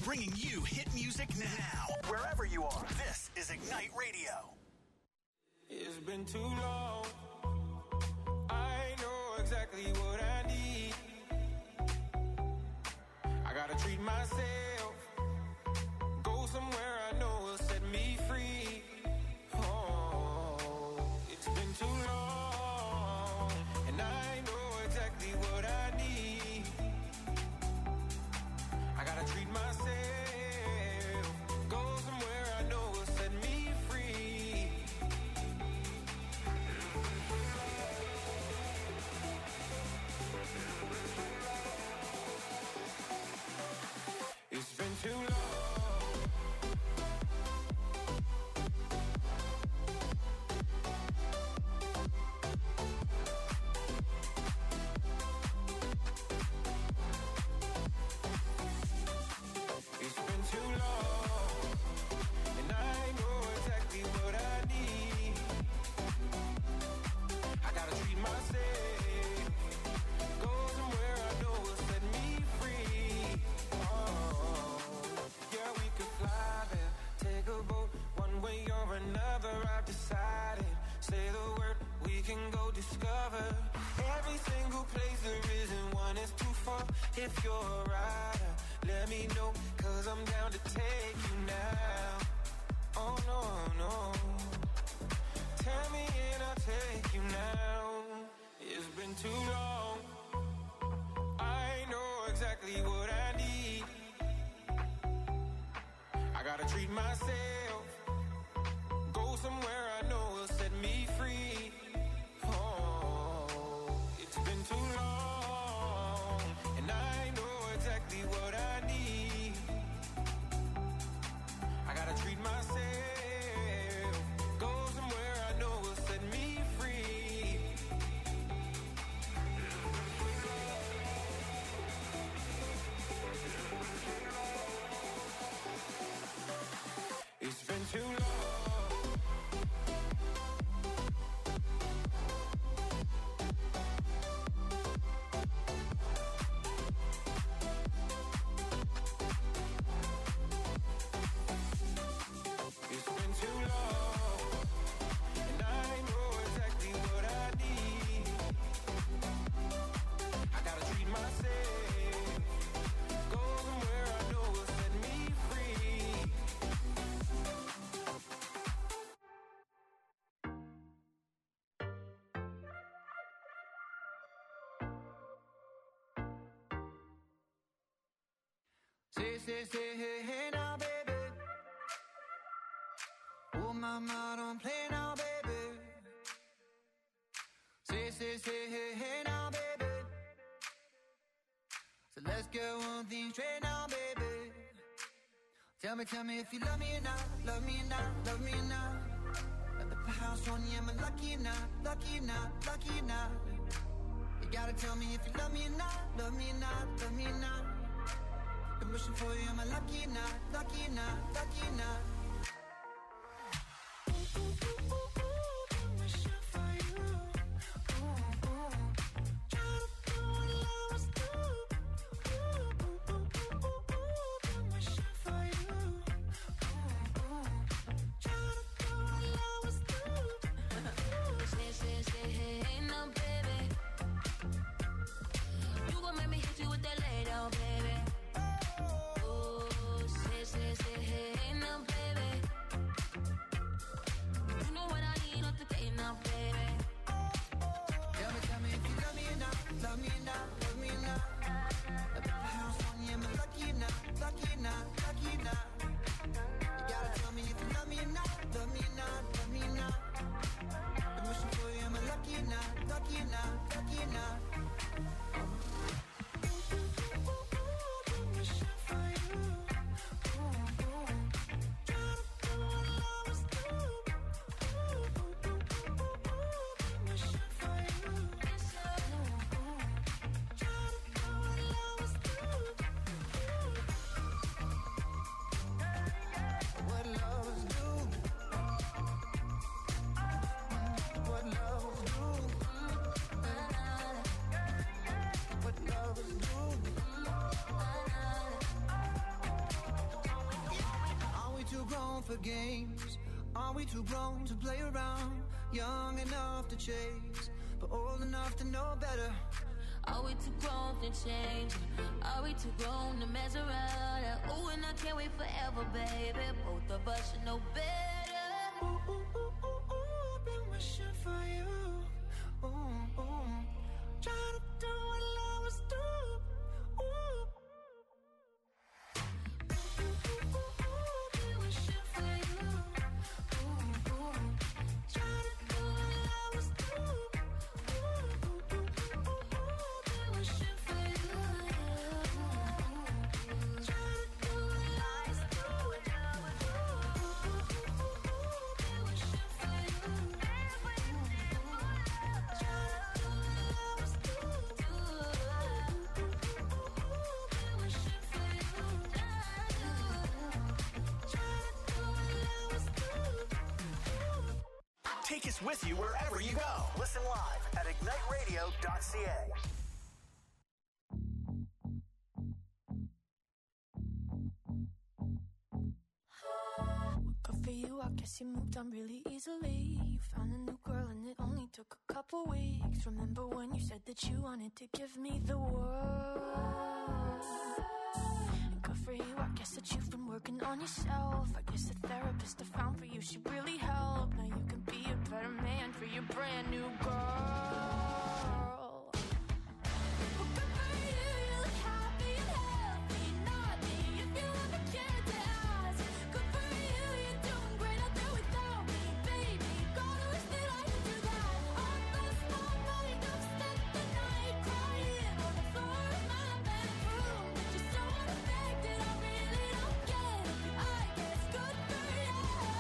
Bringing you hit music now, wherever you are. This is Ignite Radio. It's been too long. I know exactly what I need. I gotta treat myself. Go somewhere I know will set me free. Oh, it's been too long. And I know exactly what I need. I gotta treat myself. Go somewhere I know will set me free. It's been too long. It's been too long, and I know exactly what I need. I gotta treat myself. Go somewhere I know will set me free. Oh, yeah, we could fly there, take a boat, one way or another. I've decided. Say the word, we can go discover every single place there isn't one is too far. If you're a rider, let me know, 'cause I'm down to take you now. Oh no, no. Tell me and I'll take you now. It's been too long. I know exactly what I need. I gotta treat myself. Go somewhere I know will set me free. Oh, it's been too long, and I know exactly what I need. I gotta treat myself. Go somewhere I know will set me free. It's been too long. It's been too long, and I know exactly what I need. I gotta treat myself. Go somewhere I know will set me free. Say, hey now, baby. Oh, mama, don't play now, baby. Say, hey now, baby. So let's get one thing straight now, baby. Tell me if you love me or not, love me or not, love me or not. At the house on you, am I lucky or not, lucky or not, lucky or not? You gotta tell me if you love me or not, love me or not, love me or not. I'm wishing for you, am I lucky or not, lucky or not, lucky or not? games? Are we too grown to play around? Young enough to chase, but old enough to know better. Are we too grown to change? Are we too grown to mess around? Ooh, and I can't wait forever, baby. Both of us should know better. Ooh, ooh, ooh, ooh, ooh, been wishing for you. Ooh, ooh. Trying to do what lovers do. Ooh. Take us with you wherever you go. Listen live at igniteradio.ca. Good for you, I guess you moved on really easily. You found a new girl and it only took a couple weeks. Remember when you said that you wanted to give me the world? And good for you, I guess that you've been working on yourself. I guess the therapist I found for you should really help. Now you can be a better man for your brand new girl. Well, good for you, you look happy and healthy. Not me, if you ever cared to ask. Good for you, you're doing great out there without me, baby. Gotta wish that I could do that. I lost my mind, I've spent the night crying on the floor of my bedroom. But you're so unaffected, I really don't get it. I guess good for you.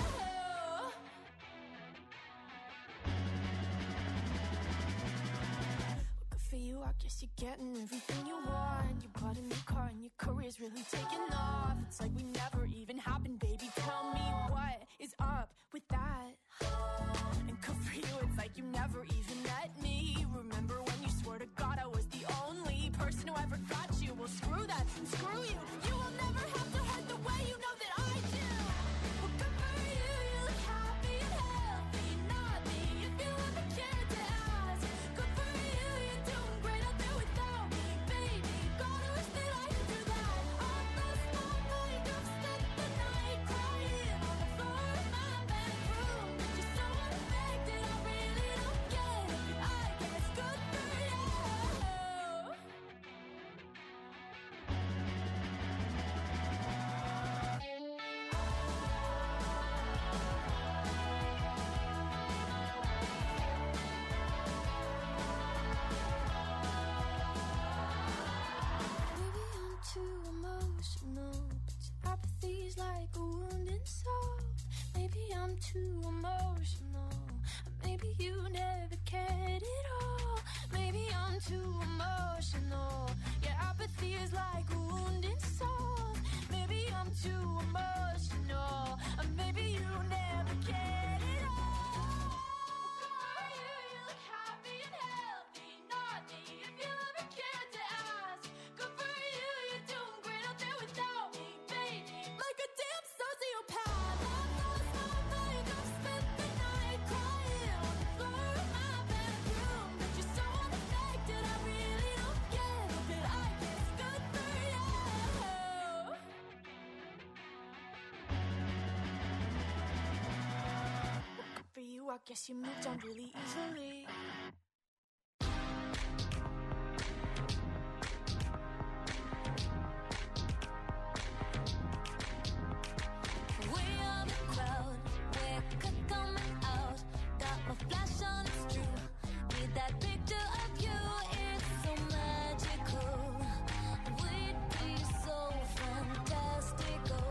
Good for you, I guess you're getting everything you want. You bought a new car and your career's really taking off. It's like we never even happened, baby. Tell me what is up with that? And good for you, it's like you never even met me. Remember when you swore to God I was the only person who ever got you? Well, screw that and screw you. You will never have to hurt the way you know that I do. Well, good for you, you look happy and healthy. Not me, if you ever cared to ask. Good for you, you're doing great out there without me, baby. Gotta wish that I could do that. I lost my mind, I've spent the night crying on the floor of my bedroom. But you're so unaffected, I really don't get it. I guess good for you. Maybe I'm too emotional, but your apathy's like a wounded soul. Maybe I'm too emotional, maybe you never cared at all. Maybe I'm too emotional, your apathy is like a wounded soul. Maybe I'm too emotional, maybe you never cared at all. You look happy and healthy, not me, if you ever cared to ask. Good for you, you're doing great out there without me, baby. Like a damn sociopath. I've lost my mind, I've spent the night crying on the floor of my bedroom. But you're so unaffected, I really don't get it. But I guess good for you. Good for you, I guess you moved on really easily. We are the crowd, we're coming out. Got my flash on, it's true. Need that picture of you, it's so magical. We'd be so fantastical.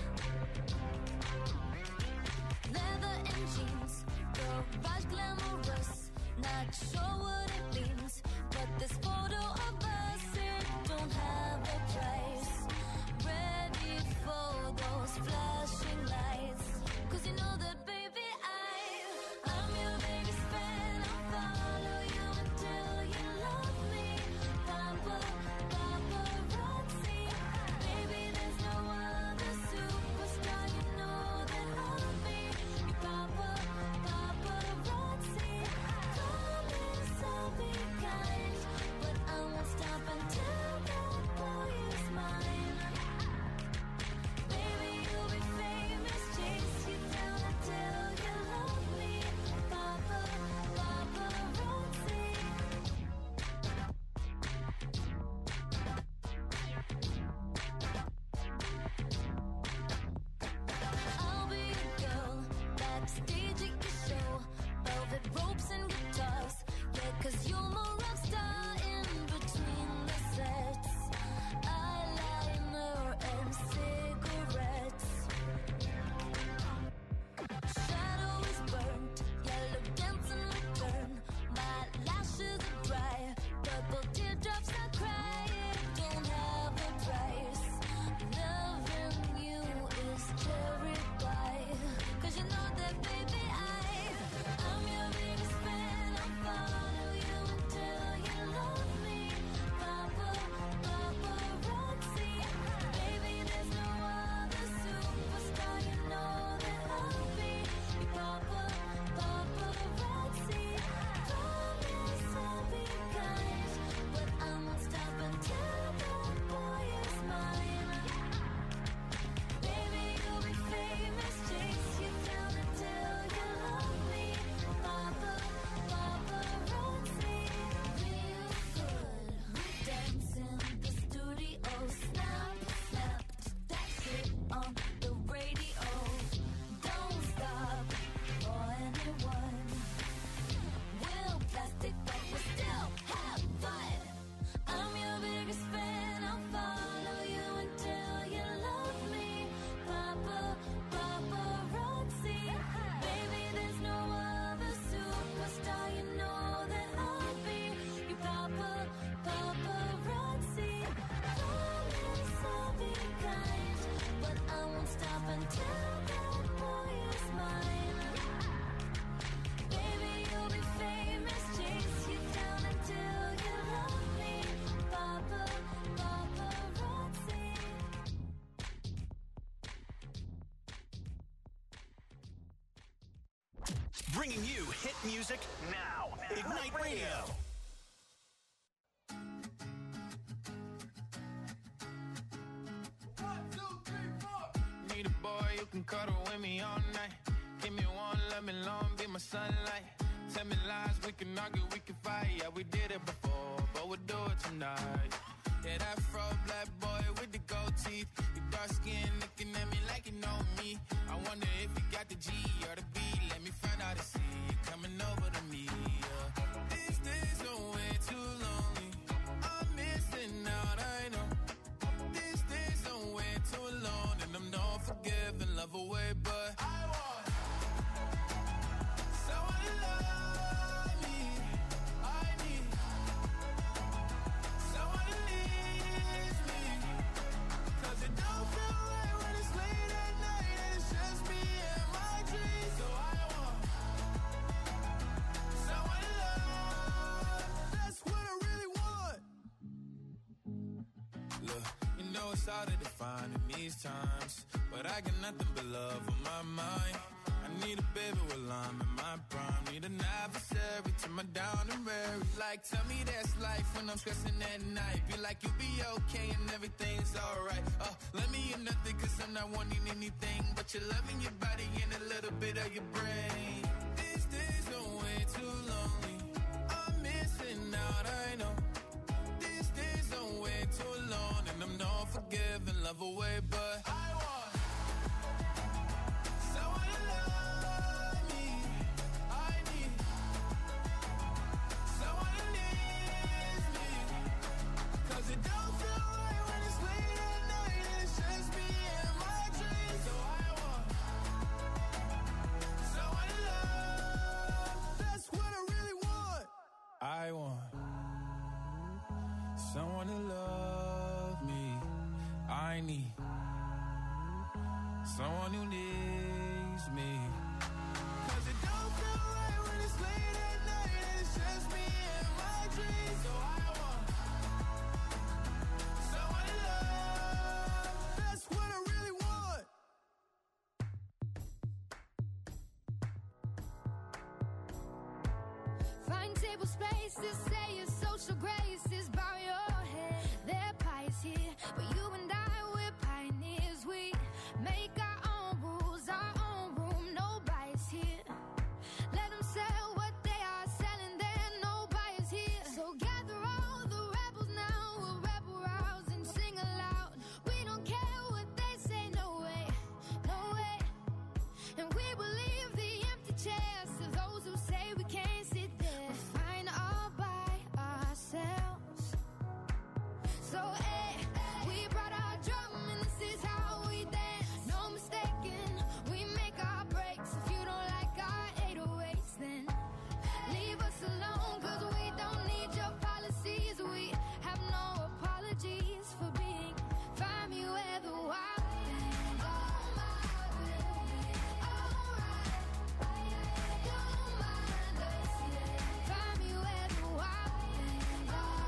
Leather and jeans, garage glamorous. Not sure what it means, but this photo of us, it don't have a price. Ready for those flashing lights, 'cause you know that, baby, I'm your biggest fan. I'll follow you until you love me. Paparazzi, baby, there's no other superstar. You know that I tell that boy it's mine. Baby, you'll be famous. Chase you down until you love me. Paparazzi. Bringing you hit music now. Ignite Radio. Need a boy you can cuddle with me all night. Give me one, let me long, be my sunlight. Tell me lies, we can argue, we can fight. Yeah, we did it before, but we'll do it tonight. Yeah, that fro black boy with the gold teeth. Your dark skin looking at me like you know me. I wonder if you got the G or the B. Let me find out and see you coming over to me. Yeah. These days are way too lonely. I'm missing out, I know. These days are way too long, and I'm not forgiving, love away, but I want someone to love me. I need someone to leave me. 'Cause it don't feel right when it's late at night and it's just me and my dreams. So I want someone to love. That's what I really want. Look, you know it's hard to define in these times, but I got nothing but love on my mind. I need a baby while I'm in my prime. Need an adversary to my down and weary. Like, tell me that's life when I'm stressing at night. Be like, you'll be okay and everything's alright. Let me in nothing 'cause I'm not wanting anything but your love in your body and a little bit of your brain. These days are way too lonely. I'm missing out, I know. These days are way too long, and I'm not forgiving, love away, but I want someone to love me. I need someone to leave me. 'Cause it don't feel right when it's late at night and it's just me and my dreams. So I want someone to love. That's what I really want. I want someone to love me. I need someone who needs me. 'Cause it don't feel right when it's late at night and it's just me and my dreams. So I want someone to love. That's what I really want. Find table spaces, say your social graces, bow your head. They're pious here, but you and I, we're pioneers. We make our own rules, our own room, no bias here. Let them sell what they are selling, there no bias here. So gather all the rebels now, we'll rebel rouse and sing aloud. We don't care what they say, no way, no way. And we will leave the empty chairs to those who say we can't sit there. We're fine all by ourselves. So, we brought our drum and this is how we dance. No mistaking, we make our breaks. If you don't like our 808s, then leave us alone, 'cause we don't need your policies. We have no apologies for being. Find me where the wild things are. Don't mind us, yeah. Find me where the wild things are.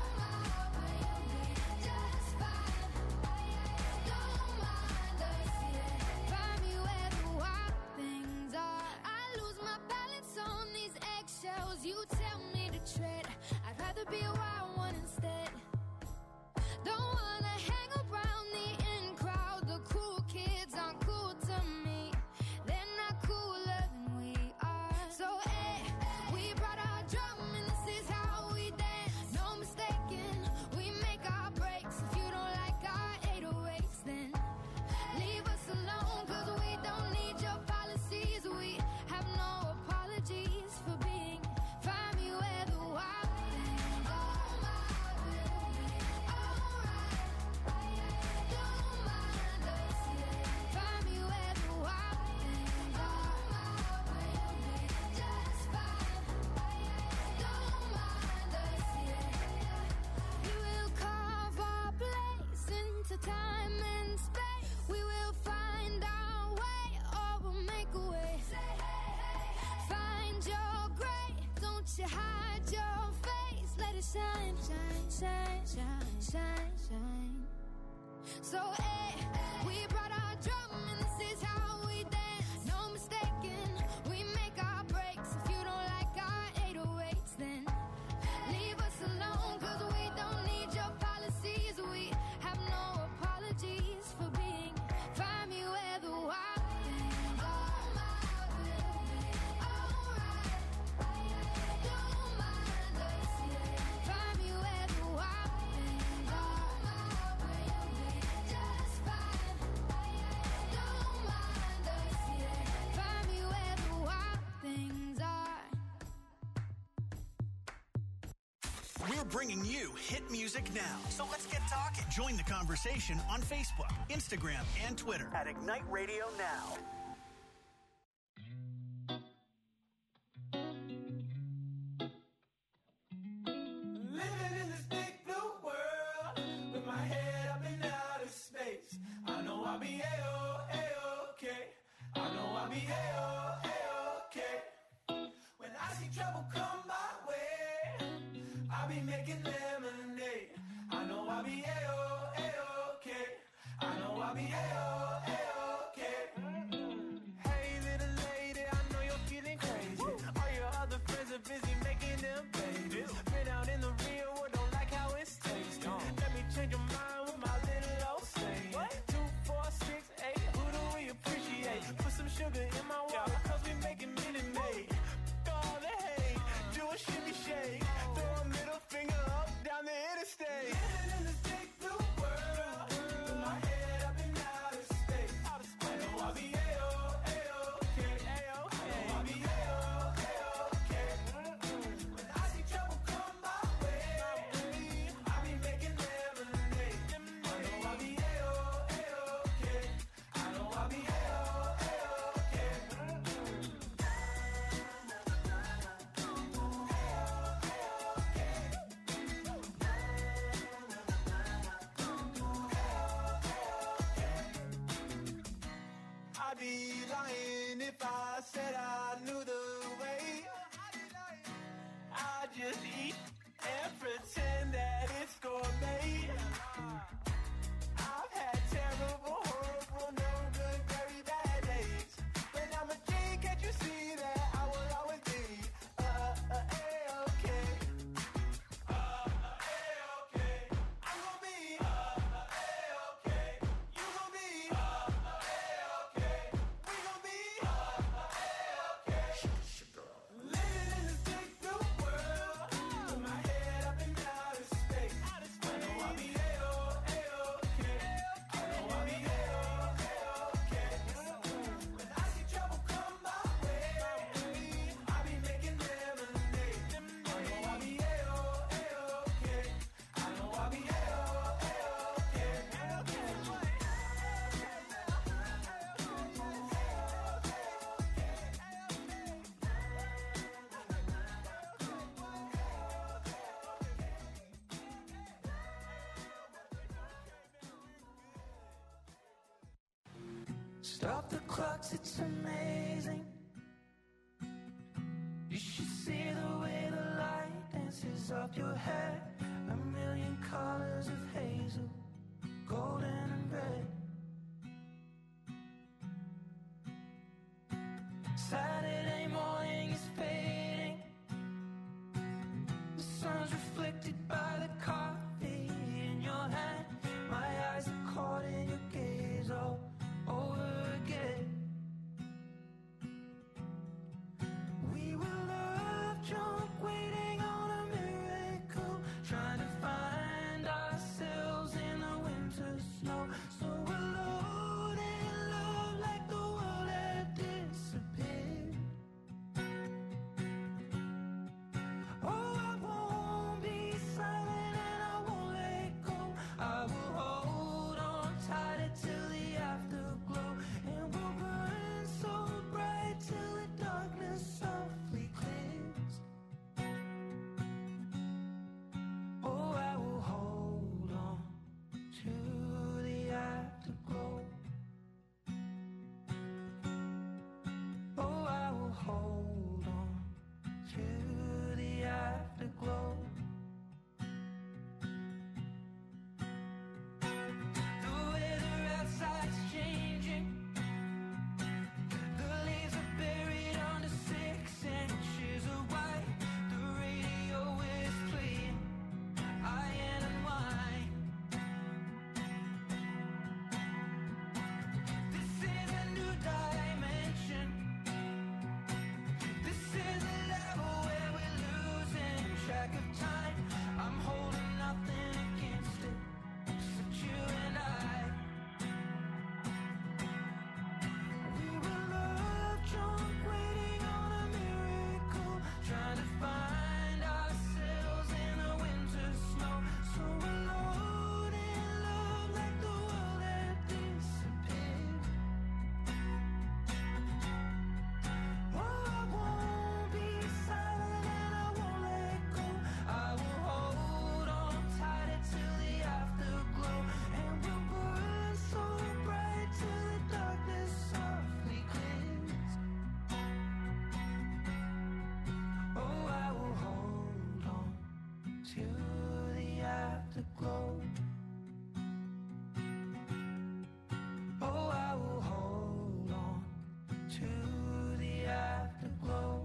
Just fine. Don't mind us, yeah. Find me where the wild things are. I lose my balance on these eggshells. You tell me to tread. I'd rather be a wild one instead. Don't wanna hang around the in crowd. The cool kids aren't cool to me. They're not cooler than we are. So, we brought our drum and this is how we dance. No mistaking, we make our breaks. If you don't like our 808s, then leave us alone, 'cause we don't need your policies. We have no apologies for being. Find me where the wild things are. hide your face, let it shine, shine, shine, shine, shine, shine. So, we brought our drum and this is how we dance. No mistaking, we make our breaks. If you don't like our 808s, then leave us alone, cause we don't need your policies. We have no apologies for being. Find me where the wild things are. Don't mind us, yeah. Find me where the wild things are. Just fine. Don't mind us, yeah. Find me where the wild things are. We're bringing you hit music now. So let's get talking. Join the conversation on Facebook, Instagram, and Twitter at Ignite Radio Now. Living in this big blue world with my head up in outer space. I know I'll be A-okay. I know I'll be A-okay. When I see trouble come my way, I'll be making lemonade. I know I'll be A-okay. I know I'll be A-okay. Hey little lady, I know you're feeling crazy. All your other friends are busy making them babies. Been out in the real world, don't like how it's tasting. Let me change your mind with my little old saying. 2, 4, 6, 8, who do we appreciate? Put some sugar in my water, cause we making Minute Maid. All the hate, do a shimmy shake. Throw a middle finger up down the interstate. Living in this big blue world with my head up in outer space. I know I'll be A-okay. I know I'll be A-okay. When I see trouble come my way, I'll be making lemonade. I know I'll be A-okay. I know I'll be A-okay. I'd be lying if I said I knew the way. I just eat and pretend that it's gourmet. I've had terrible, horrible, no good, very bad days. But I'm a G, can't you see that I will always be A-okay. A-okay. I'm gonna be A-okay. You gonna be A-okay. We gonna be A-okay. Living in this big blue world with my head up in outer space. I know I'll be A-okay. I know I'll be A-okay. When I see trouble come my way, I'll be making lemonade. I know I'll be A-okay. I know I'll be A-okay. Stop the clocks, it's amazing. You should see the way the light dances up your hair. 1,000,000 colors of hazel, golden and red. Saturday morning is fading. The sun's reflected by the coffee in your hand. My eyes are caught in your gaze all over again. We were love drunk, waiting on a miracle, trying to find ourselves in the winter snow. So to the afterglow. Oh, I will hold on to the afterglow.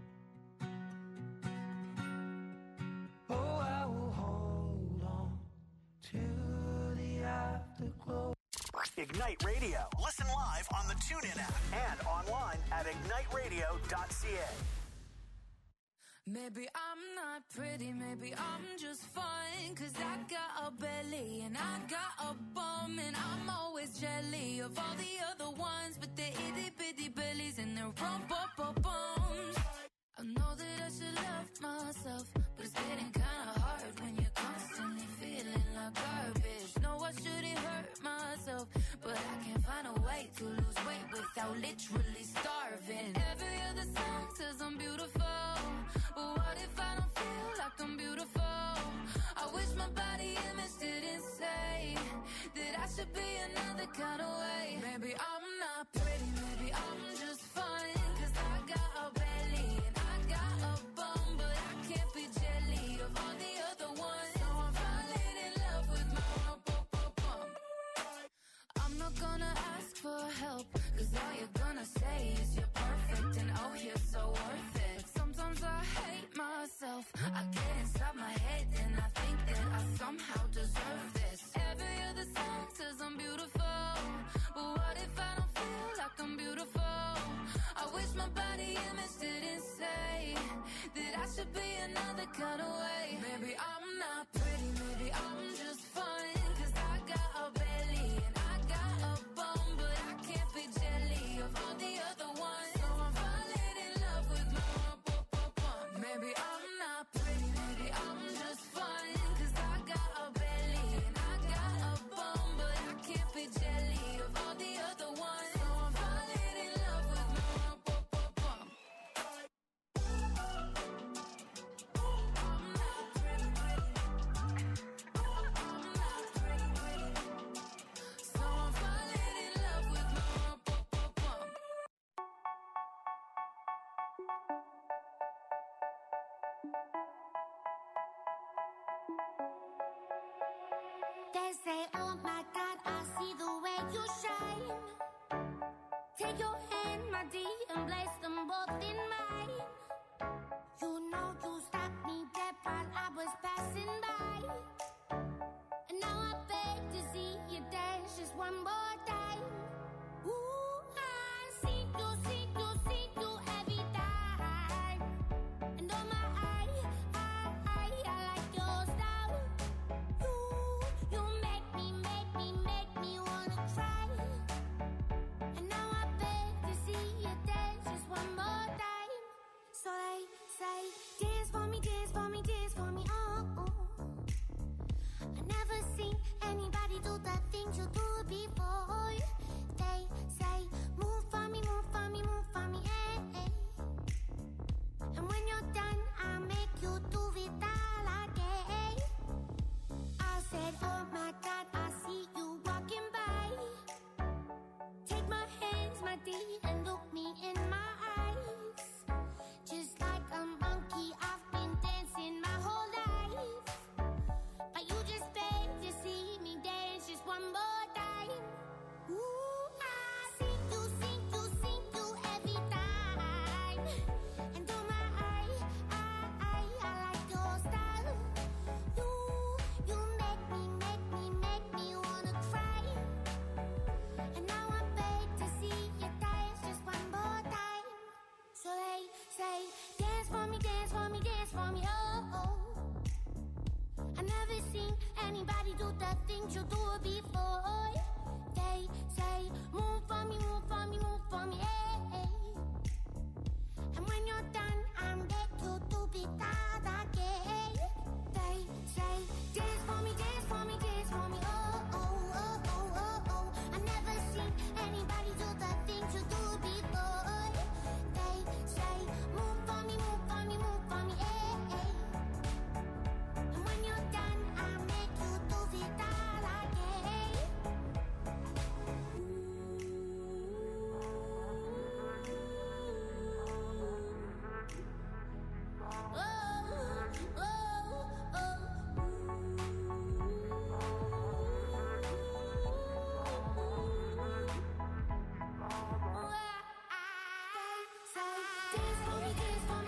Oh, I will hold on to the afterglow. Ignite Radio. Listen live on the TuneIn app and online at igniteradio.ca. Maybe I'm not pretty, maybe I'm just fine. Cause I got a belly and I got a bum. And I'm always jelly of all the other ones. But they're itty bitty bellies and they're bums. I know that I should love myself, but it's getting kinda hard when you're constantly feeling like garbage. No, I shouldn't hurt myself, but I can't find a way to lose weight without literally starving. Every other song says I'm beautiful, but what if I don't feel like I'm beautiful? I wish my body image didn't say that I should be another kind of way. Maybe I'm not pretty, maybe I'm just fine. Cause I got a belly and I got a bum, but I can't be jelly of all the other ones. So I'm falling in love with my bum. I'm not gonna ask for help, cause all you're gonna say is you're perfect and oh, you're so worth it. Sometimes I hate myself, I get inside my head and I think that I somehow deserve this. Every other song says I'm beautiful, but what if I don't feel like I'm beautiful? I wish my body image didn't say that I should be another kind of way. Maybe I'm not pretty, maybe I'm just fine. Cause I got a belly and I got a bum, but I can't be jelly of all the other ones. So I'm falling in love with my bum. Maybe I'm not pretty, maybe I'm just fine. Cause I got a belly and I got a bum, but I can't be jelly of all the other ones. So I'm falling in love with my bum. I'm not pretty, I'm not pretty, so I'm falling in love with my bum. They say, oh my God, I see the way you shine. Take your hand, my dear, and place them both in mine. You know you stopped me dead while I was passing by. And now I beg to see you dance just one more time. Ooh, I see you every time. And oh my, I like your style. You make me wanna cry. And now I beg to see you dance just one more time. So they say, dance for me, dance for me, dance for me, oh, oh. I never seen anybody do the things you do before. They say, move for me, move for me, move for me, eh, eh. And when you're done, I'll make you do it all again. I said, oh my God, I see you walking by. Take my hands, my dear, and look me in my eyes. Just like a monkey, I've been dancing my whole life. But you just beg to see me dance just one more time. Ooh, I see you every time. And oh my, I like your style. You make me wanna cry. And now I beg to see you dance just one more time. So they say, dance for me, dance for me, dance for me, oh, oh. I never seen anybody do the things you do before. They say, move for me, move for me, move for me, eh, eh. And when you're done, I'm back to do it all again. They say, dance for me, dance for me, dance for me, oh, oh, oh, oh, oh, oh. I never seen anybody do the things you do before. They say, move for me, move for me, move for me, eh, eh. And when you're done, I'll make you do it all again.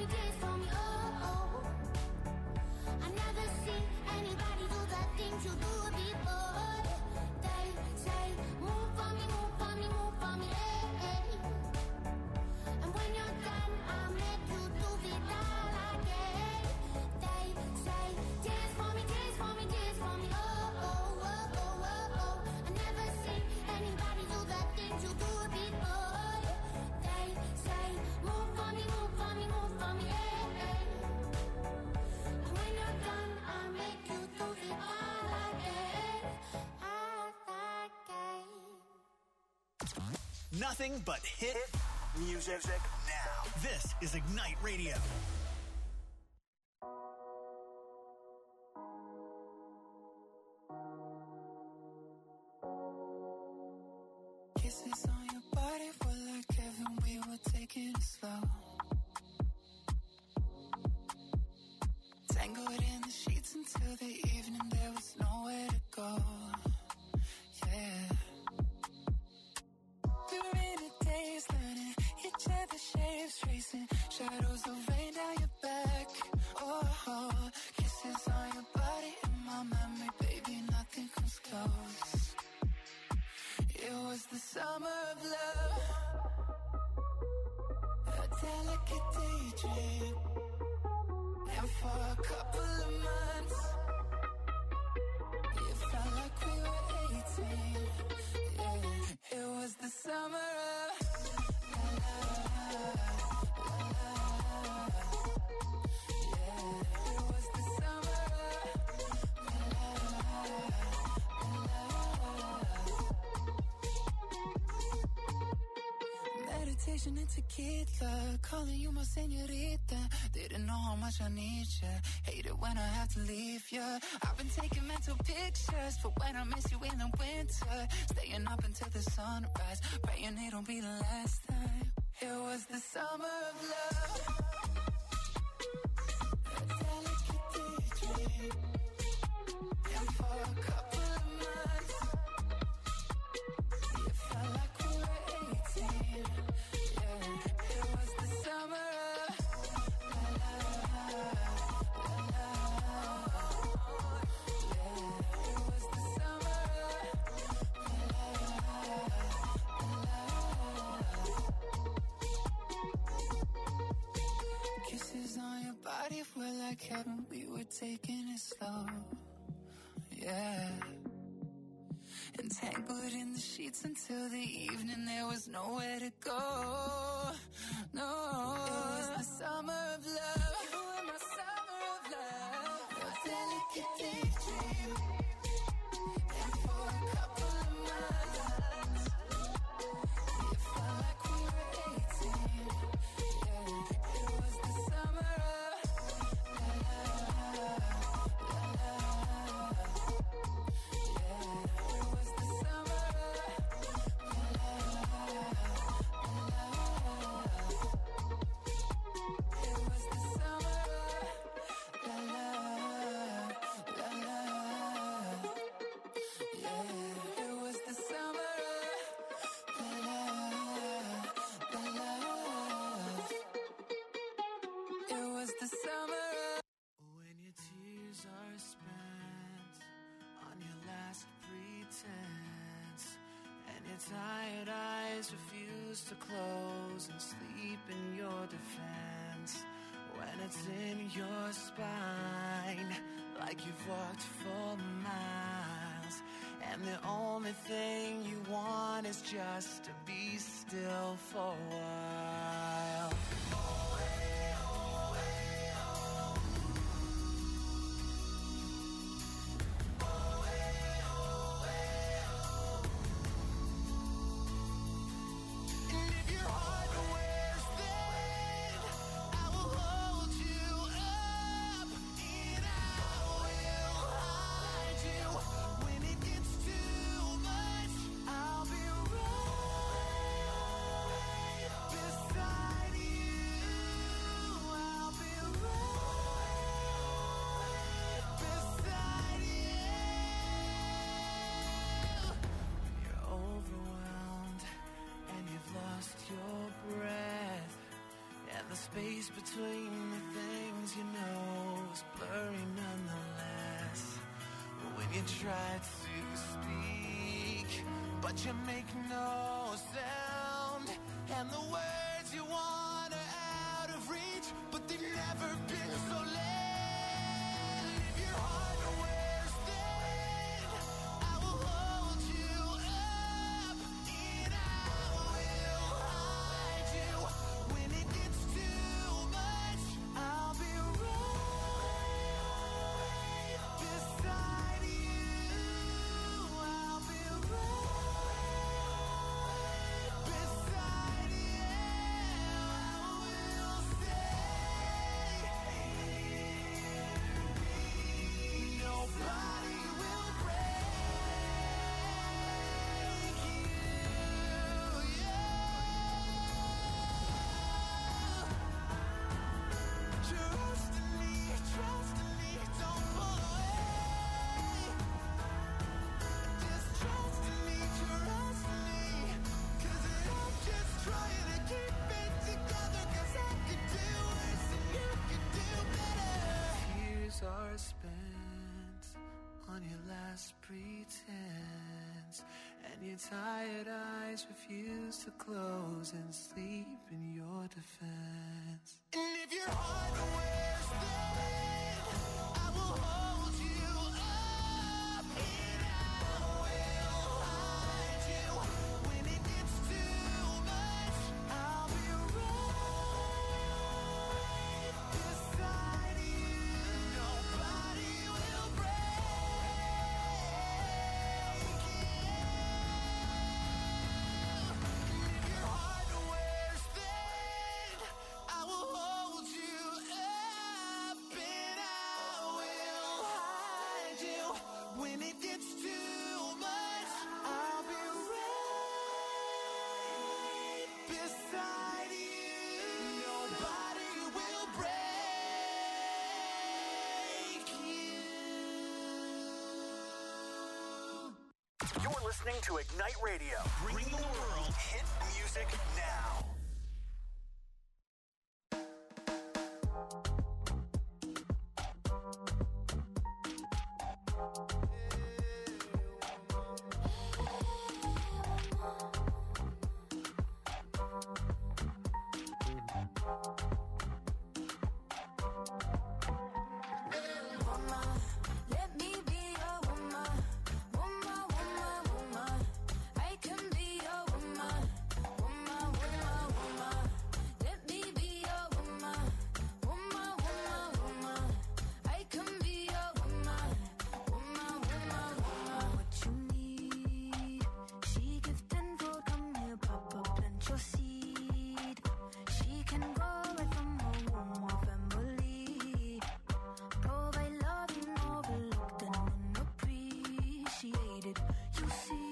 dance for me, oh, oh. I never seen anybody do the things you do before. They say, move for me, move for me, move for me, eh, eh. And when you're done, I'll make you do it all again. They say, dance for me, dance for me, dance for me, oh, oh, oh, oh, oh, oh. I never seen anybody do the things you do before. They say, move for me, move for me, move for me, eh, eh. And when you're done, I'll make you do it all again, all again. Nothing but hit music now. This is Ignite Radio. Kisses on your body were like heaven, we were taking it slow. Tangled in the sheets until the evening, there was nowhere to go. Yeah. We were in a daze, learning each other's shapes, tracing shadows of rain down your back. Oh, oh, kisses on your body in my memory, baby, nothing comes close. It was the summer of love, a delicate daydream. And for a couple of months, it felt like we were 18. Yeah, it was the summer of la la la la. Yeah, it was the summer of la la la. Meditation and tequila, calling you my señorita. Didn't know how much I need ya. Hate it when I have to leave ya. I've been taking mental pictures for when I miss you in the winter. Staying up until the sunrise, praying it don't be the last time. It was the summer of love, a delicate daydream. And for a couple of months, it felt like we were 18. Yeah, it was the summer of kisses on your body were like heaven, we were taking it slow. Yeah. Entangled in the sheets until the evening, there was nowhere to go. No, it was the summer of love. You were my summer of love, a delicate daydream. And for a couple of months, it felt like we were 18. Yeah, it was the summer of la la la la. Yeah, it was the summer of la la la la. It was the summer of la la la la. Yeah, it was the summer of la la la. It was the summer of when your tears are spent on your last pretense, and your tired eyes refuse to close and sleep in your defense. When it's in your spine, like you've walked for miles, and the only thing you want is just to be still for a while. And if your heart wears thin, I will hold you up, and I will hide you. When it gets too much, I'll be right beside you. I'll be right beside you. You're overwhelmed and you've lost your breath, and the space between you know is blurry nonetheless. When you try to speak, but you make no sound, and the words you want are out of reach, but they've never been so loud. If your heart wears thin, I will hold you up, and I will hide you. When it gets too much, I'll be right beside you. I'll be right beside you. I will stay. Nobody will break you. Trust in me, don't pull away. Just trust in me, 'cause I'm just trying to keep it together, 'cause I could do worse and you could do better. Tears are spent on your last pretense, and your tired eyes refuse to close and sleep in your defense. And if your heart wears thin, I will hold you up, and I will hide you. When it gets too much, I'll be right beside you. Nobody will break you. If your heart wears thin, I will hold you up, and I will hide you. When it gets too much, I'll be right beside you. Nobody will break you. You're listening to Ignite Radio, bringing the world hit music now. Let me be your woman, woman, woman, woman. I can be your woman, woman, woman, woman. Let me be your woman, woman, woman, woman. I can be your woman, woman, woman, woman. What you need, she gives tenfold. Come here, Papa, plant your seed. She can go right from her womb or family. Provide love you overlooked and unappreciated. You see,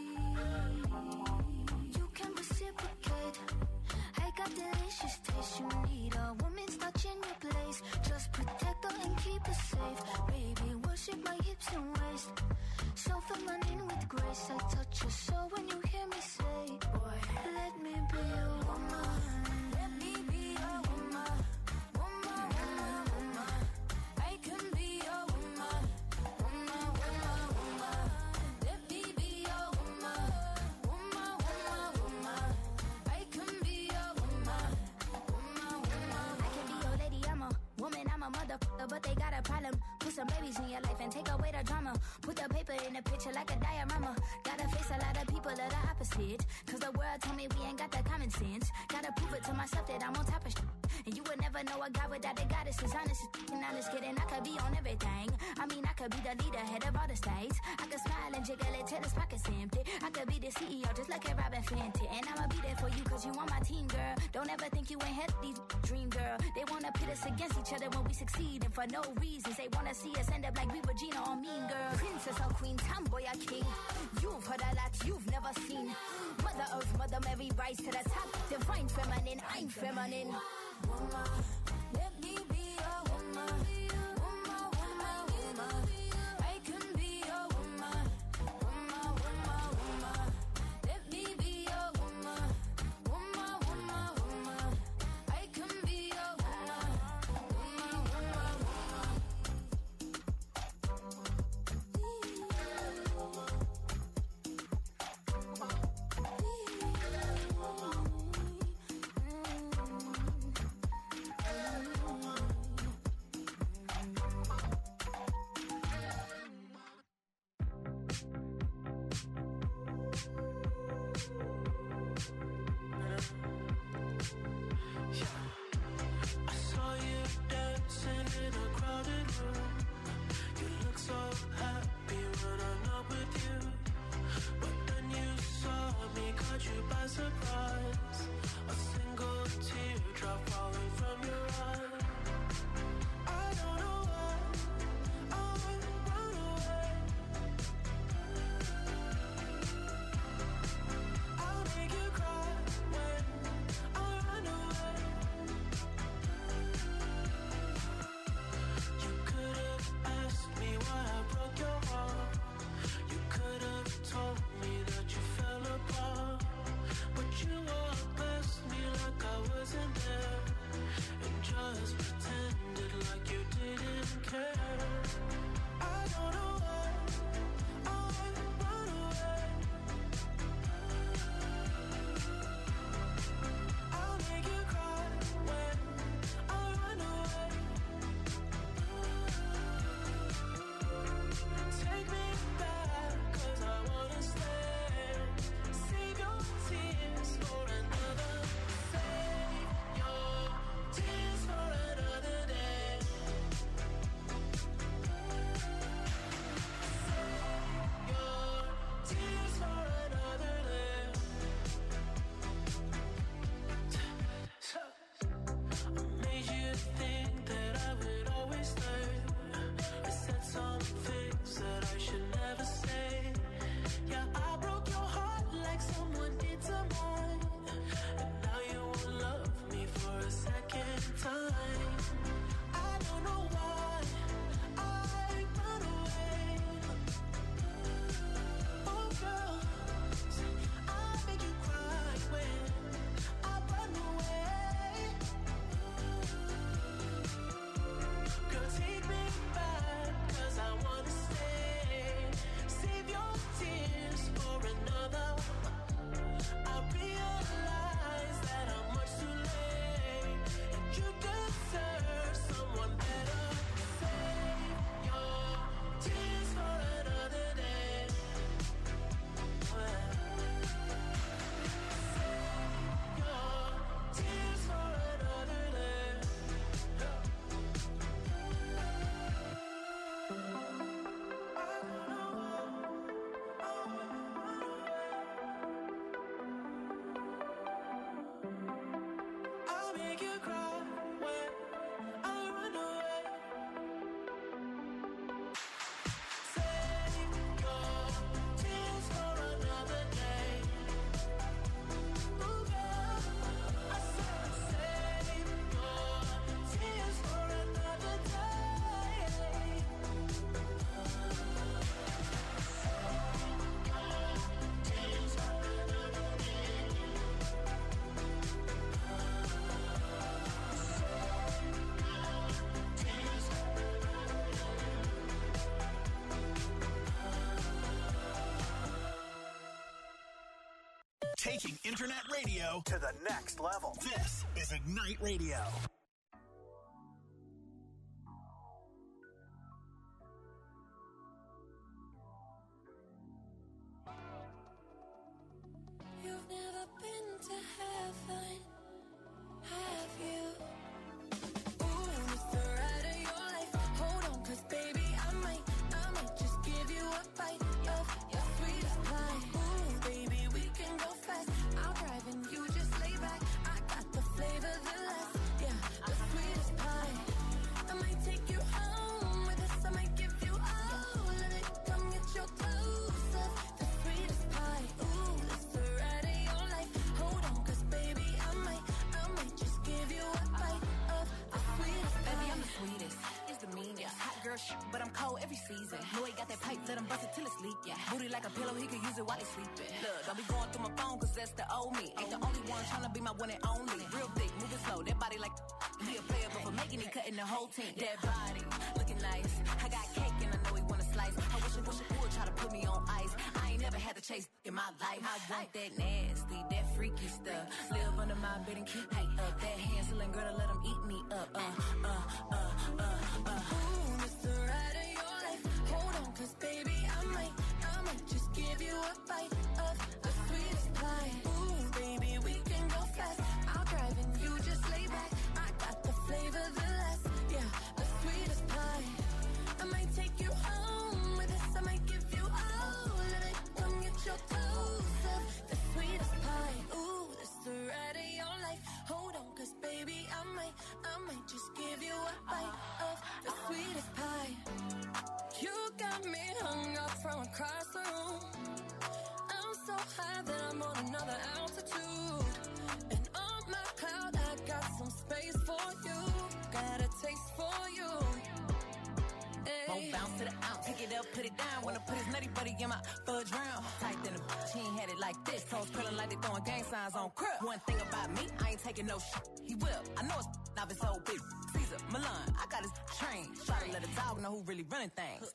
you can reciprocate. I got delicious taste. You need a woman's touch in your place. Just protect her and keep her safe. Baby, worship my hips and waist. So feminine with grace. I touch your soul when you hear me say, boy, let me be your woman. Let me be your woman, woman, woman, woman. I can be your woman, woman, woman, woman. Let me be your woman, woman, woman, woman. I can be your woman, woman, woman. I can be your lady, I'm a woman, I'm a motherfucker, but they got a problem. Put some babies in your life and take away the drama. Put the paper in the picture like a diorama. Gotta face a lot of people that are opposite, 'cause the world told me we ain't got that common sense. Gotta prove it to myself that I'm on top of shit. And you would never know a guy without a goddess is honest. And honest kidding, I could be on everything. I mean, I could be the leader, head of all the states. I could smile and jiggle it till his pockets empty. I could be the CEO, just like a Robin Fenty. And I'ma be there for you, 'cause you on my team, girl. Don't ever think you ain't had these dream, girl. They wanna pit us against each other when we succeed, and for no reasons. They wanna see us end up like we Regina or Mean Girl. Princess or Queen, tomboy or king. You've heard a lot you've never seen. Mother Earth, Mother Mary, rise to the top. Divine feminine, I'm feminine. Woman, let me be your woman. Woman, woman, woman. I can be your woman. Woman, woman, woman. Let me be your woman. Woman, woman, woman. I can be your woman. Woman, woman, ever say. Yeah, I broke your heart like someone did to mine. And now you won't love me for a second time. I don't know why I run away. Oh girl, I make you cry when I run away. Girl, take me back, 'cause I wanna stay. Save your tears for another. I realize that I'm much too late, and you deserve someone better. Save your tears for another day. Save your tears for another day. I'll make you cry when I run away. Save your tears for another day. Ooh, girl, I said save your tears for another day. Tears for another day. Taking internet radio to the next level. This is Ignite Radio. You've never been to heaven, have you? Ooh, it's the ride of your life. Hold on, 'cause baby, I might just give you a bite of your sweetest pie. Ooh, baby, we can go fast. I'll drive and you just lay back. I got the flavor, the last, yeah, the sweetest pie. I might take you home with us. I might give you all of it. Come get your close up, the sweetest pie. Ooh, it's the ride of your life. Hold on, 'cause baby, I might just give you a bite of the sweetest pie. Baby, I'm the sweetest. It's the meanest. Hot girl shit, but I'm cold every season. Know he got that pipe, let him bust it till it's leak. Yeah. Booty like a pillow, he could use it while he's sleeping. Look, don't be going through my phone, 'cause that's the old me. Ain't the only one tryna be my one and only. Real thick, moving slow, that body like he a player, but for making it, cutting the whole team. That body, looking nice. I got cake and I know he wanna slice. I wish it would try to put me on ice. I ain't never had to chase in my life. I want that nasty, that freaky stuff. Live under my bed and keep me up. That Hansel girl to let him eat me up. Ooh, it's the ride of your life. Hold on, 'cause baby, I might just give you a bite of the sweetest pie. Ooh, baby, we can go fast. I'll drive and you just lay back. I got the flavor, the last, yeah, the sweetest pie. I might take you home with us. I might give you all of it. Come get your close up, the sweetest pie. Ooh, it's the ride of your life. Hold on, 'cause baby, I might just give you a bite of the sweetest pie. You got me hung up from across the room. I'm so high that I'm on another altitude. And on my cloud, I got some space for you. Got a taste for you. Won't bounce to the ounce. Pick it up, put it down. Wanna put his nutty buddy in my fudge round. Tight than a bitch, he ain't had it like this. Toes curling like they throwing gang signs on crib. One thing about me, I ain't taking no shit. He will. I know it's not his old bitch. Caesar, Milan, I got his train. Try to let a dog know who really running things.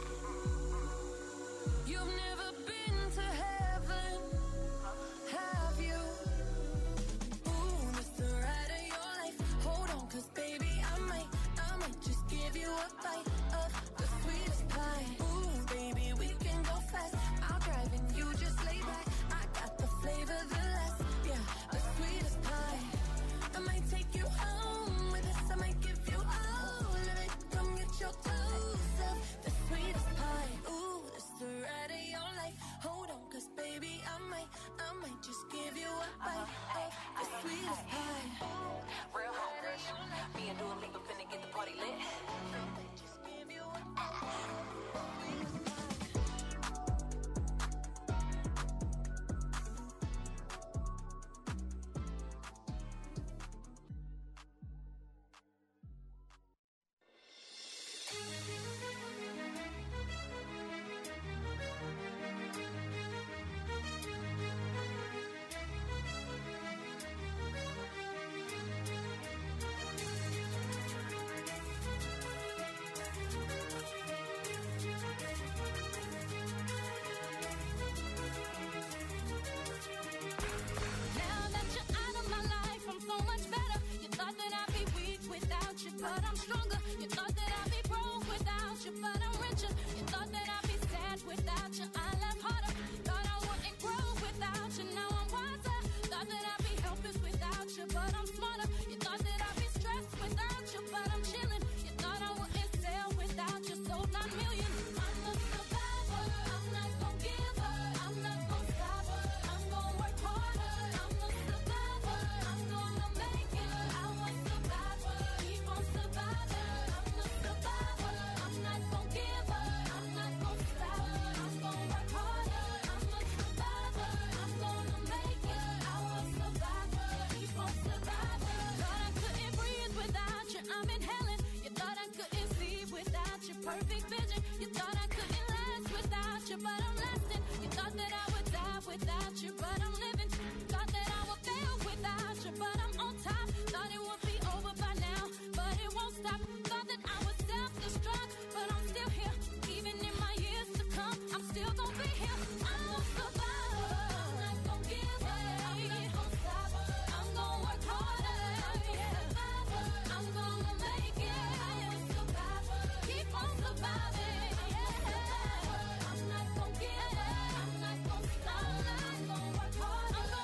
You've never been to heaven, have you? Ooh, it's the ride of your life. Hold on, 'cause baby, I might just give you a bite of the sweetest pie. Ooh, baby, we can go fast. I'll drive and you just lay back. I got the flavor, the last, yeah, the sweetest pie. I might take you home with us. I might give you all of it. Come get your clothes up, the sweetest pie. but I'm lasting. You thought that I would die without you, but I'm living. Thought that I would fail without you, but I'm on top. Thought it would be over by now, but it won't stop. Thought that I would self-destruct, but I'm still here. Even in my years to come, I'm still gonna be here. I'm a survivor. I'm not gonna give up. I'm not gonna stop. I'm gonna work harder. I'm gonna make it. I'm a survivor. Keep on surviving. I'm not gonna give up. I'm not gonna stop. I'm gonna work harder. I'm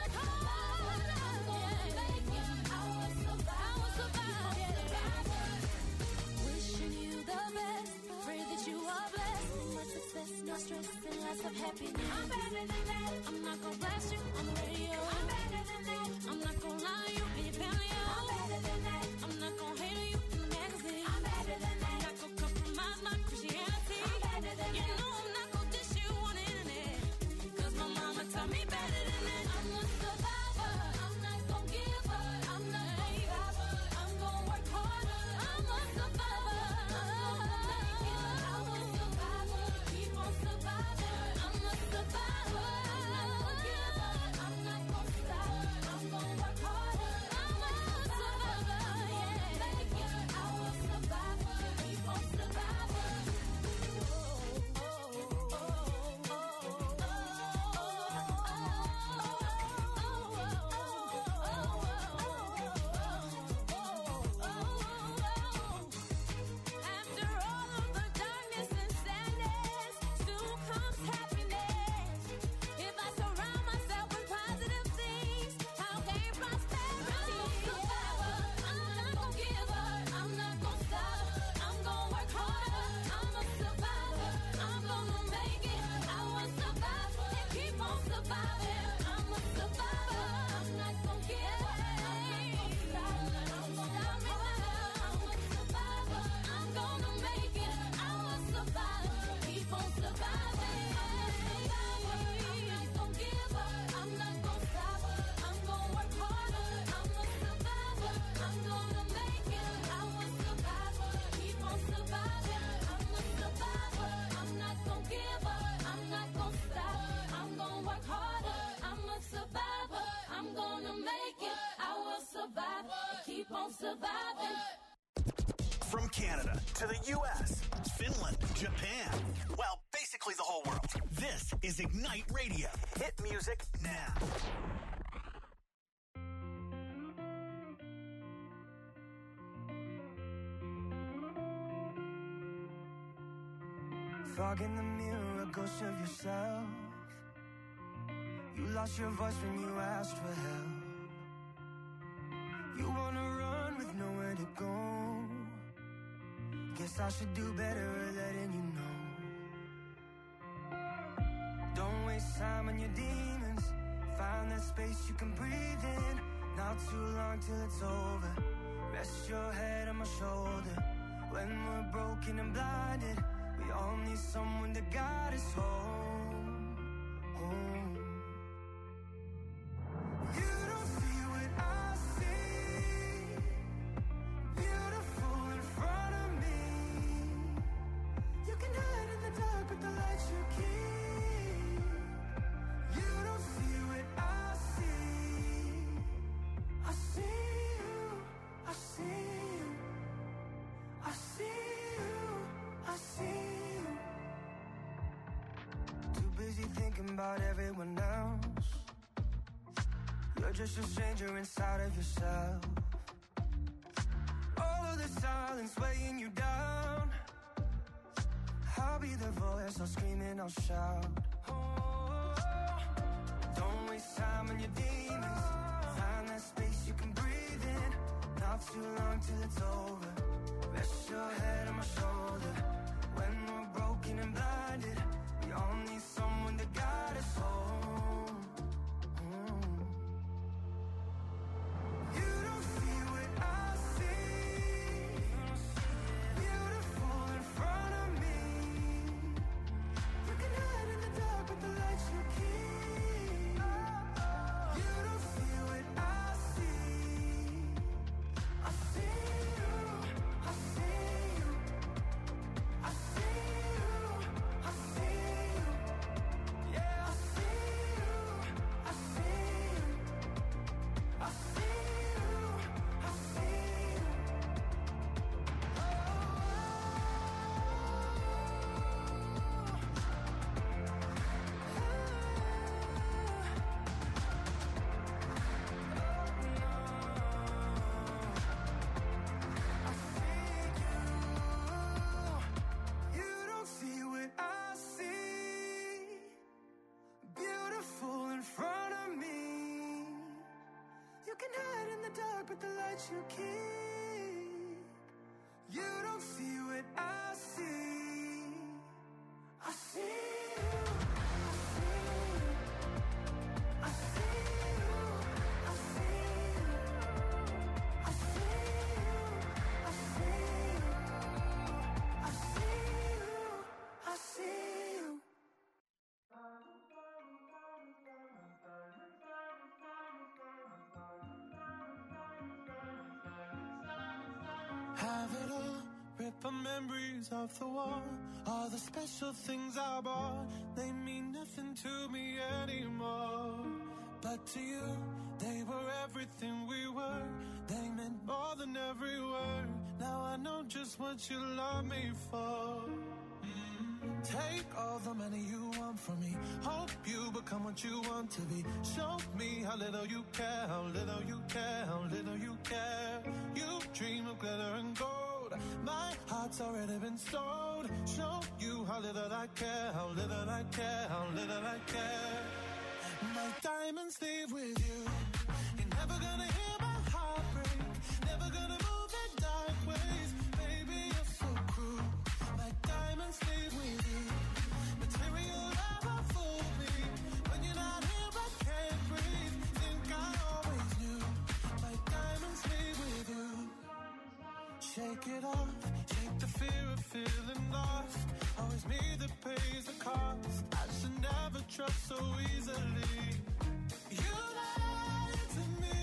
gonna make it. I will survive. Wishing you the best. Pray that you are blessed. More success, no stress, and lots of happiness. I'm better than that. I'm not gonna blast you on the radio. I'm better than that. I'm not gonna lie to you in your family. I'm better than that. I'm not gonna hate on you in the magazine. I'm better than that. I'm not gonna compromise my Christianity. I'm better than that. You know I'm not gonna dish you on the internet. Cause my mama taught me better than that. I'm a survivor. I'm not gonna give up. I'm not gonna stop. I'm gonna work harder. I'm a survivor. I'm gonna make it. I'm a survivor. Keep on surviving. I'm a survivor. I'm not gonna give up. I'm not gonna stop. I'm gonna work harder. I'm a survivor. Yeah, make it. I will survive. Keep on surviving. After all of the darkness and sadness, soon comes happiness. If I surround myself with positive things, I'll gain prosperity. I'm a survivor. I'm not gonna give up. I'm not gonna stop. I'm gonna work harder. I'm a survivor. I'm gonna make it. I will survive and keep on surviving. I'm a survivor. I'm not gonna give up. I'm not gonna stop. I'm gonna I'm a survivor. I'm gonna make it. I will survive. Keep on surviving. I'm a survivor. I'm not gonna give up. I'm not gonna stop. I'm gonna work harder. I'm a survivor. I'm gonna make it. I will survive. Keep on surviving. I'm a survivor. I'm not gonna give up. I'm not gonna stop. I'm gonna work harder. I'm a survivor. I'm gonna make it. I will survive. Keep on surviving. From Canada to the U.S., Finland, Japan, well, basically the whole world. This is Ignite Radio. Hit music now. Fog in the mirror, a ghost of yourself. You lost your voice when you asked for help. You wanna run with nowhere to go. Guess I should do better at letting you know. Don't waste time on your demons. Find that space you can breathe in. Not too long till it's over. Rest your head on my shoulder. When we're broken and blinded, we all need someone to guide us home. Home. You don't see what I see. Beautiful in front of me. You can hide in the dark with the lights you keep. You don't see what I see. I see you. I see you. I see you. I see you. Too busy thinking about everyone else. You're just a stranger inside of yourself. All of the silence weighing you down. I'll be the voice, I'll scream and I'll shout. Oh, don't waste time on your demons. Find that space you can breathe in. Not too long till it's over. Rest your head on my shoulder. When we're broken and blinded, we all need someone to guide us home. You don't see what I see. Beautiful in front of me. You can hide in the dark with the lights you keep. You don't see what I see. I see you. I see you. with the lights you keep. You don't see what I see. I see you. I see you. I see you. I see you. I see you. I see you. I see you. Have it all, rip the memories off the wall. All the special things I bought, they mean nothing to me anymore. But to you, they were everything we were. They meant more than every word. Now I know just what you love me for. Take all the money you want from me. Hope you become what you want to be. Show me how little you care, how little you care, how little you care. You dream of glitter and gold. My heart's already been sold. Show you how little I care, how little I care, how little I care. My diamonds leave with you. You're never gonna hear my heart break. Never gonna move in dark ways. Baby, you're so cruel. My diamonds leave with you. Material never fooled me. When you're not here, I can't breathe. Think I always knew. My diamonds leave with you. Shake it off. Shake the fear of feeling lost. Always me that pays the cost. I should never trust so easily. You lied to me.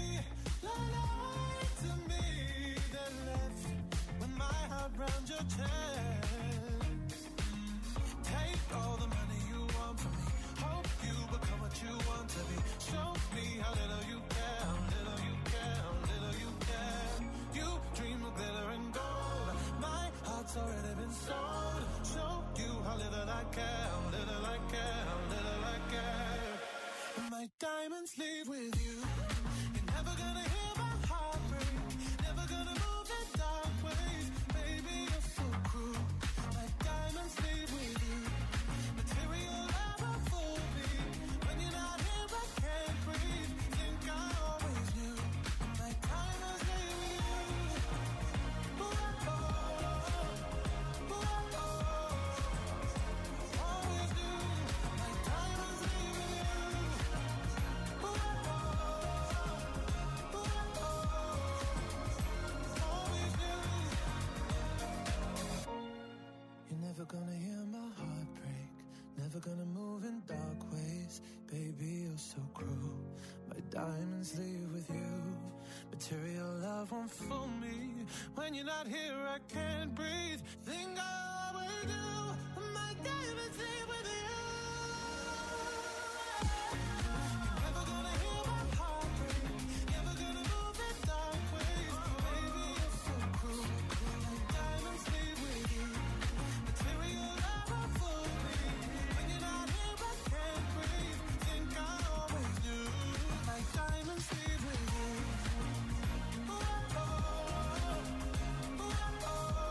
Lied to me. Then left with my heart round your chest. Take all the money you want from me. Hope you become what you want to be. Show me how little you care, how little you care, how little you care. You dream of glitter and gold. My heart's already been sold. Show you how little I care, how little I care, how little I care. And my diamonds leave with you. You're never gonna hear my heart break. Never gonna move in dark ways. Baby, you're so cruel. My diamonds leave with you. Material never fooled me. When you're not here, I can't breathe. Think I always knew. My diamonds leave with you. Ooh, oh, ooh, oh, always knew. My diamonds leave with you. Ooh, oh, always knew. You're never gonna hear my heart break. Never gonna move in dark ways. Baby, you're so cruel. My diamonds leave with you. Material love won't fool me. When you're not here, I can't breathe. Think I always do. My diamonds leave with you. You're never gonna hear my heart break. Never gonna move in dark ways. Baby, you're so cruel. My diamonds leave with you. Material never fooled me. When you're not here, I can't breathe. Think I always knew. My diamonds leave with you. Ooh, oh, ooh, oh,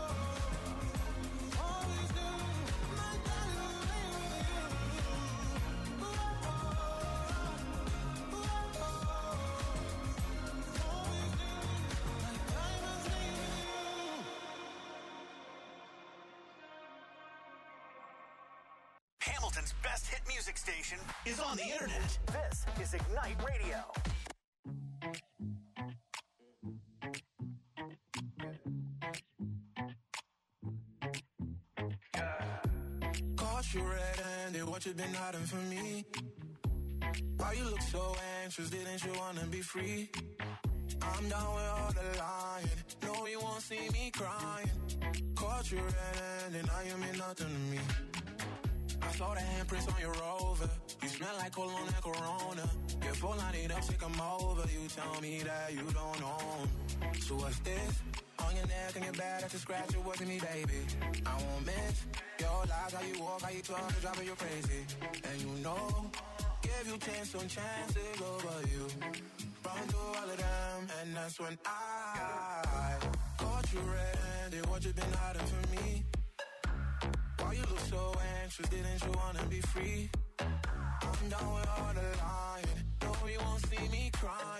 always knew. My diamonds leave with you. Ooh, oh, ooh, always knew. My diamonds leave with you. Hamilton's best hit music station is on the internet. This is Ignite Radio. Caught you red-handed, what you been hiding from me? Why you look so anxious, didn't you wanna be free? I'm down with all the lying, no you won't see me crying. Caught you red-handed, now you mean nothing to me. I saw the handprints on your Rover. You smell like cologne and Corona. You're full, I need up, sick, I'm over. You tell me that you don't own. So what's this? On your neck and your back, that's a scratch, you're working me, baby. I won't miss your lies, how you walk, how you talk, you're driving you crazy. And you know, give you chance on chances over you. Run through all of them, and that's when I caught you red-handed. What you been hiding from me? Why you look so anxious, didn't you wanna be free? I'm down with all the lying, no you won't see me crying.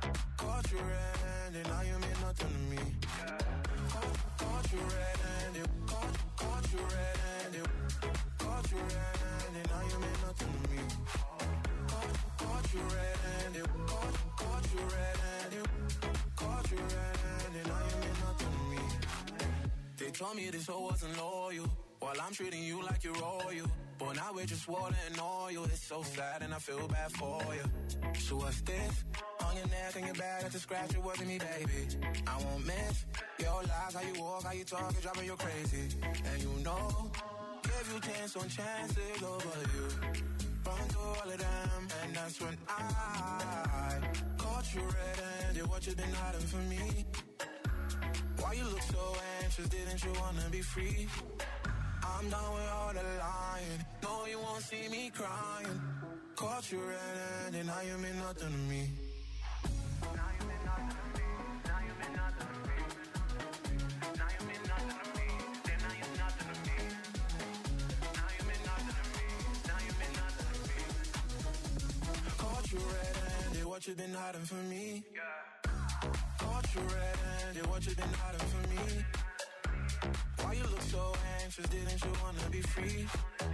Caught you red-handed, now you mean nothing to me. Caught you red-handed, caught you red-handed, caught you red-handed, now you mean nothing to me. Caught you red-handed, caught you red-handed, caught you red-handed, now you mean nothing to me. They told me this hoe wasn't loyal, while I'm treating you like you're royal. But now we're just water and oil. It's so sad and I feel bad for you. So what's this? On your neck and your back, that's a scratch, it wasn't me, baby. I won't miss your lies, how you walk, how you talk, it's driving you crazy. And you know, give you chance on chances over you. Run through all of them, and that's when I caught you red-handed. What you been hiding from me? Why you look so anxious, didn't you wanna be free? I'm done with all the lying, no you won't see me crying. Caught you red-handed, now you mean nothing to me. Now you mean nothing to me, now you mean nothing to me. Now you mean nothing to me, then now you're nothing to me. Now you mean nothing to me, now you mean nothing to me. Caught you red-handed, what you been hiding from me? Caught you red-handed, what you been hiding from me? Why you look so anxious, didn't you wanna be free?